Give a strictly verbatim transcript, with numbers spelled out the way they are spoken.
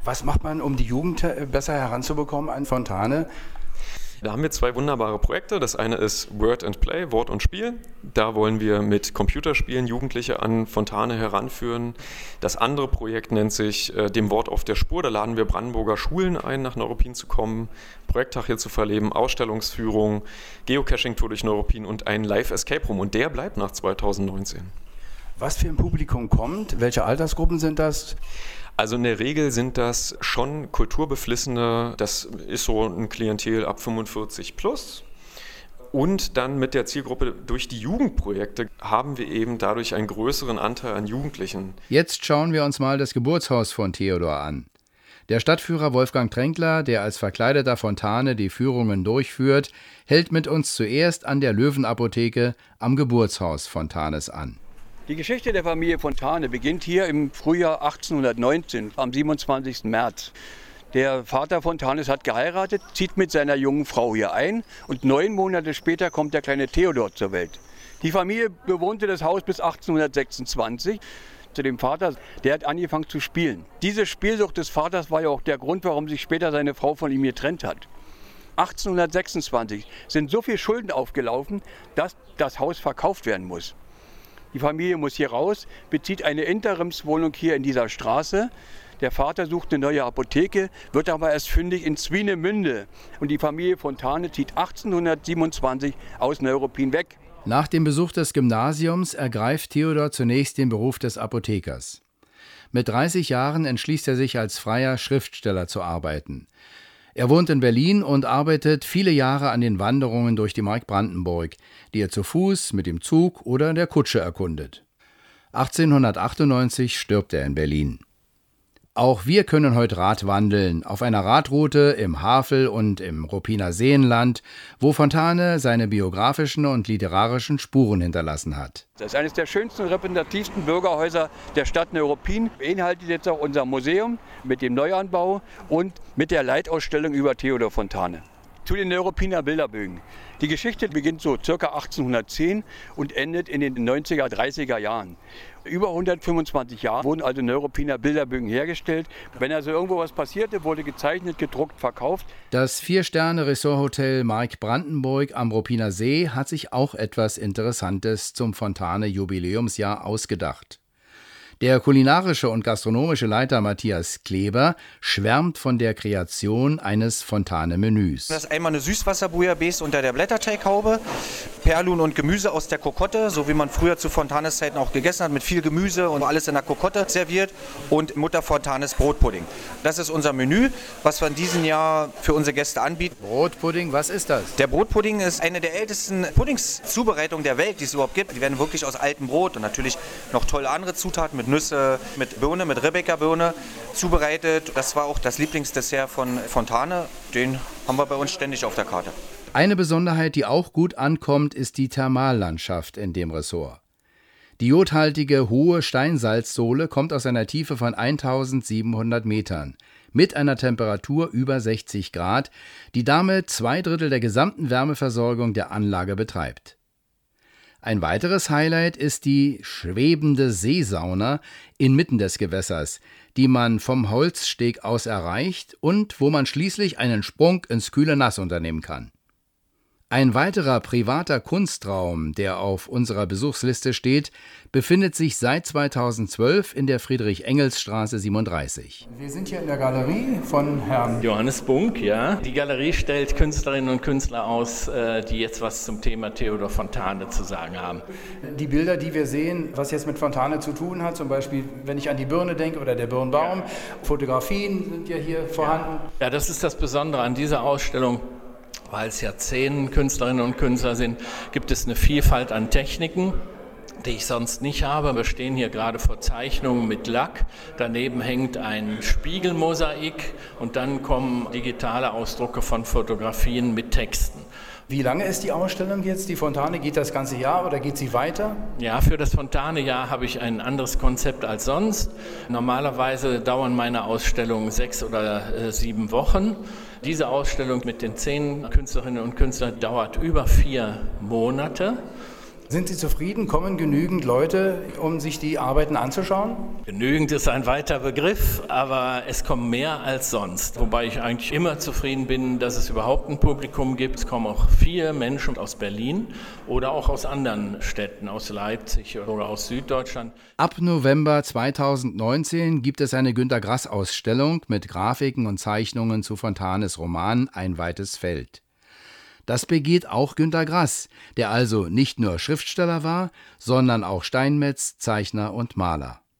Was macht man, um die Jugend besser heranzubekommen an Fontane? Da haben wir zwei wunderbare Projekte. Das eine ist Word and Play, Wort und Spiel. Da wollen wir mit Computerspielen Jugendliche an Fontane heranführen. Das andere Projekt nennt sich äh, Dem Wort auf der Spur. Da laden wir Brandenburger Schulen ein, nach Neuruppin zu kommen, Projekttag hier zu verleben, Ausstellungsführung, Geocaching-Tour durch Neuruppin und ein Live-Escape-Room. Und der bleibt nach zweitausendneunzehn. Was für ein Publikum kommt? Welche Altersgruppen sind das? Also in der Regel sind das schon Kulturbeflissene, das ist so ein Klientel ab fünfundvierzig plus. Und dann mit der Zielgruppe durch die Jugendprojekte haben wir eben dadurch einen größeren Anteil an Jugendlichen. Jetzt schauen wir uns mal das Geburtshaus von Theodor an. Der Stadtführer Wolfgang Tränkler, der als verkleideter Fontane die Führungen durchführt, hält mit uns zuerst an der Löwenapotheke am Geburtshaus Fontanes an. Die Geschichte der Familie Fontane beginnt hier im Frühjahr achtzehnhundertneunzehn, am siebenundzwanzigsten März. Der Vater Fontanes hat geheiratet, zieht mit seiner jungen Frau hier ein und neun Monate später kommt der kleine Theodor zur Welt. Die Familie bewohnte das Haus bis achtzehnhundertsechsundzwanzig. Zu dem Vater, der hat angefangen zu spielen. Diese Spielsucht des Vaters war ja auch der Grund, warum sich später seine Frau von ihm getrennt hat. achtzehnhundertsechsundzwanzig sind so viele Schulden aufgelaufen, dass das Haus verkauft werden muss. Die Familie muss hier raus, bezieht eine Interimswohnung hier in dieser Straße. Der Vater sucht eine neue Apotheke, wird aber erst fündig in Swinemünde. Und die Familie Fontane zieht achtzehnhundertsiebenundzwanzig aus Neuruppin weg. Nach dem Besuch des Gymnasiums ergreift Theodor zunächst den Beruf des Apothekers. Mit dreißig Jahren entschließt er sich, als freier Schriftsteller zu arbeiten. Er wohnt in Berlin und arbeitet viele Jahre an den Wanderungen durch die Mark Brandenburg, die er zu Fuß, mit dem Zug oder der Kutsche erkundet. achtzehnhundertachtundneunzig stirbt er in Berlin. Auch wir können heute Radwandeln auf einer Radroute im Havel und im Ruppiner Seenland, wo Fontane seine biografischen und literarischen Spuren hinterlassen hat. Das ist eines der schönsten und repräsentativsten Bürgerhäuser der Stadt Neuruppin. Beinhaltet jetzt auch unser Museum mit dem Neuanbau und mit der Leitausstellung über Theodor Fontane. Zu den Neuruppiner Bilderbögen. Die Geschichte beginnt so ca. achtzehnhundertzehn und endet in den neunziger, dreißiger Jahren. Über hundertfünfundzwanzig Jahre wurden also Neuruppiner Bilderbögen hergestellt. Wenn also irgendwo was passierte, wurde gezeichnet, gedruckt, verkauft. Das Vier-Sterne-Ressorthotel Mark Brandenburg am Ruppiner See hat sich auch etwas Interessantes zum Fontane-Jubiläumsjahr ausgedacht. Der kulinarische und gastronomische Leiter Matthias Kleber schwärmt von der Kreation eines Fontane-Menüs. Das ist einmal eine Süßwasser-Bouillabaisse unter der Blätterteighaube, Perlhuhn und Gemüse aus der Kokotte, so wie man früher zu Fontanes Zeiten auch gegessen hat, mit viel Gemüse und alles in der Kokotte serviert, und Mutter Fontanes Brotpudding. Das ist unser Menü, was wir in diesem Jahr für unsere Gäste anbieten. Brotpudding, was ist das? Der Brotpudding ist eine der ältesten Puddingszubereitungen der Welt, die es überhaupt gibt. Die werden wirklich aus altem Brot und natürlich noch tolle andere Zutaten mit Nüsse, mit Birne, mit Rebecca-Birne zubereitet. Das war auch das Lieblingsdessert von Fontane. Den haben wir bei uns ständig auf der Karte. Eine Besonderheit, die auch gut ankommt, ist die Thermallandschaft in dem Ressort. Die jodhaltige hohe Steinsalzsohle kommt aus einer Tiefe von eintausendsiebenhundert Metern mit einer Temperatur über sechzig Grad, die damit zwei Drittel der gesamten Wärmeversorgung der Anlage betreibt. Ein weiteres Highlight ist die schwebende Seesauna inmitten des Gewässers, die man vom Holzsteg aus erreicht und wo man schließlich einen Sprung ins kühle Nass unternehmen kann. Ein weiterer privater Kunstraum, der auf unserer Besuchsliste steht, befindet sich seit zweitausendzwölf in der Friedrich-Engels-Straße siebenunddreißig. Wir sind hier in der Galerie von Herrn Johannes Bunk, ja. Die Galerie stellt Künstlerinnen und Künstler aus, die jetzt was zum Thema Theodor Fontane zu sagen haben. Die Bilder, die wir sehen, was jetzt mit Fontane zu tun hat, zum Beispiel, wenn ich an die Birne denke oder der Birnbaum, ja. Fotografien sind ja hier vorhanden. Ja, das ist das Besondere an dieser Ausstellung. Weil es ja zehn Künstlerinnen und Künstler sind, gibt es eine Vielfalt an Techniken, die ich sonst nicht habe. Wir stehen hier gerade vor Zeichnungen mit Lack. Daneben hängt ein Spiegelmosaik und dann kommen digitale Ausdrucke von Fotografien mit Texten. Wie lange ist die Ausstellung jetzt? Die Fontane, geht das ganze Jahr oder geht sie weiter? Ja, für das Fontane-Jahr habe ich ein anderes Konzept als sonst. Normalerweise dauern meine Ausstellungen sechs oder äh, sieben Wochen. Diese Ausstellung mit den zehn Künstlerinnen und Künstlern dauert über vier Monate. Sind Sie zufrieden? Kommen genügend Leute, um sich die Arbeiten anzuschauen? Genügend ist ein weiter Begriff, aber es kommen mehr als sonst. Wobei ich eigentlich immer zufrieden bin, dass es überhaupt ein Publikum gibt. Es kommen auch viele Menschen aus Berlin oder auch aus anderen Städten, aus Leipzig oder aus Süddeutschland. Ab November zweitausendneunzehn gibt es eine Günter Grass-Ausstellung mit Grafiken und Zeichnungen zu Fontanes Roman Ein weites Feld. Das begeht auch Günter Grass, der also nicht nur Schriftsteller war, sondern auch Steinmetz, Zeichner und Maler.